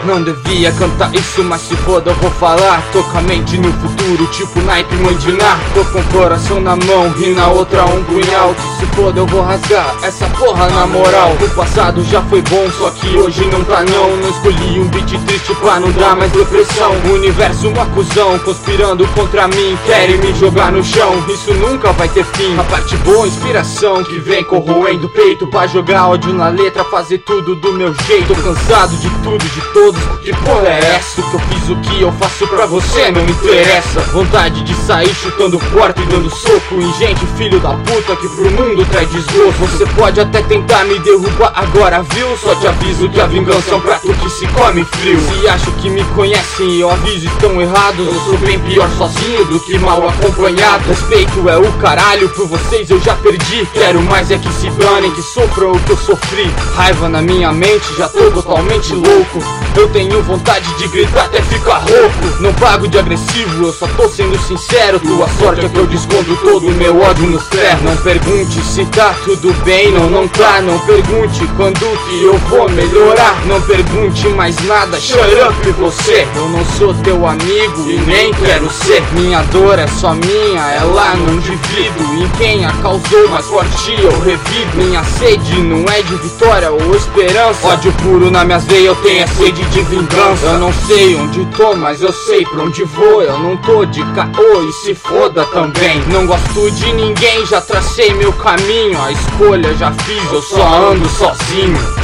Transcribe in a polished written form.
Não devia cantar isso, mas se foda eu vou falar. Tô com a mente no futuro, tipo naipe mandinar. Tô com o coração na mão e na outra um punhal. Se foda eu vou rasgar essa porra na moral. O passado já foi bom, só que hoje não tá não. Não escolhi um beat triste pra não dar mais depressão. O universo uma cuzão, conspirando contra mim. Querem me jogar no chão, isso nunca vai ter fim. A parte boa, inspiração que vem corroendo o peito. Pra jogar ódio na letra, fazer tudo do meu jeito. Tô cansado de tudo, de todos, que porra é essa? O que eu fiz, o que eu faço pra você não me interessa. Vontade de sair chutando porta e dando soco em gente, filho da puta, que pro mundo traz desgosto. Você pode até tentar me derrubar agora, viu? Só te aviso que a vingança é um prato que se come frio. Se acham que me conhecem e eu aviso estão errados. Eu sou bem pior sozinho do que mal acompanhado. Respeito é o caralho, por vocês eu já perdi. Quero mais é que se danem, que sofram o que eu sofri. Raiva na minha mente, já tô totalmente louco. Eu tenho vontade de gritar até ficar rouco. Não pago de agressivo, eu só tô sendo sincero. Tua sorte é que eu desconto todo o meu ódio nos ferros. Não pergunte se tá tudo bem, não tá. Não pergunte quando que eu vou melhorar. Não pergunte mais nada, shut up você. Eu não sou teu amigo e nem quero ser. Minha dor é só minha, ela não divido. Em quem a causou, mais forte eu revido. Minha sede não é de vitória ou esperança. Ódio puro na minhas veias, eu tenho a sede de vingança. Eu não sei onde tô, mas eu sei pra onde vou. Eu não tô de caô e se foda também. Não gosto de ninguém, já tracei meu caminho. A escolha já fiz, eu só ando sozinho.